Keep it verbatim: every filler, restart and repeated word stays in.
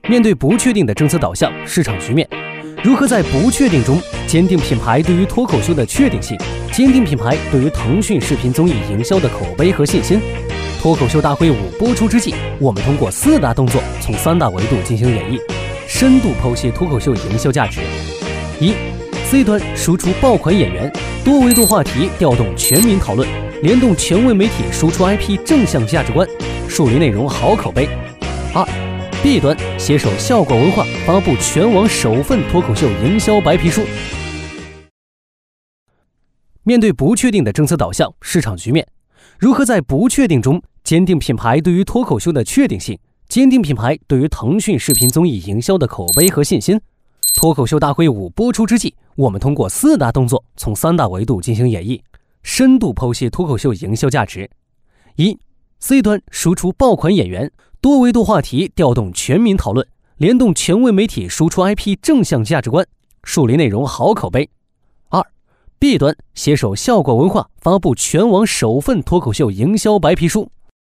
面对不确定的政策导向、市场局面，如何在不确定中坚定品牌对于脱口秀的确定性，坚定品牌对于腾讯视频综艺营销的口碑和信心？脱口秀大会五播出之际，我们通过四大动作，从三大维度进行演绎，深度剖析脱口秀营销价值。一、C 端输出爆款演员，多维度话题调动全民讨论，联动权威媒体输出 I P 正向价值观，树立内容好口碑。二、B 端携手效果文化发布全网首份脱口秀营销白皮书。面对不确定的政策导向、市场局面，如何在不确定中坚定品牌对于脱口秀的确定性，坚定品牌对于腾讯视频综艺营销的口碑和信心？脱口秀大会五播出之际，我们通过四大动作，从三大维度进行演绎，深度剖析脱口秀营销价值。一、C 端输出爆款演员，多维度话题调动全民讨论，联动权威媒体输出 I P 正向价值观，树立内容好口碑。二、B 端携手效果文化发布全网首份脱口秀营销白皮书。